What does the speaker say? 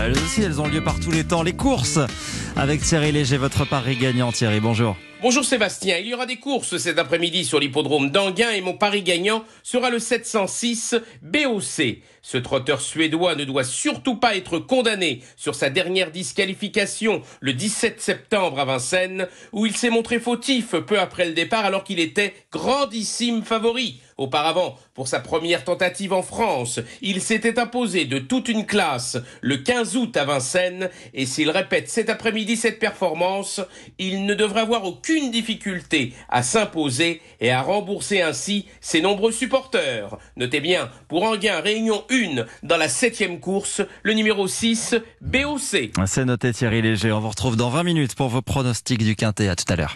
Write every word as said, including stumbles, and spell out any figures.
Elles aussi, elles ont lieu par tous les temps. Les courses avec Thierry Léger, votre pari gagnant. Thierry, bonjour. Bonjour Sébastien, il y aura des courses cet après-midi sur l'hippodrome d'Anguin et mon pari gagnant sera le sept cent six B O C. Ce trotteur suédois ne doit surtout pas être condamné sur sa dernière disqualification le dix-sept septembre à Vincennes, où il s'est montré fautif peu après le départ alors qu'il était grandissime favori. Auparavant, pour sa première tentative en France, il s'était imposé de toute une classe le quinze août à Vincennes et s'il répète cet après-midi cette performance, il ne devrait avoir aucune difficulté à s'imposer et à rembourser ainsi ses nombreux supporters. Notez bien, pour Anguin, Réunion un, dans la septième course, le numéro six, B O C. C'est noté Thierry Léger, on vous retrouve dans vingt minutes pour vos pronostics du Quintet. À tout à l'heure.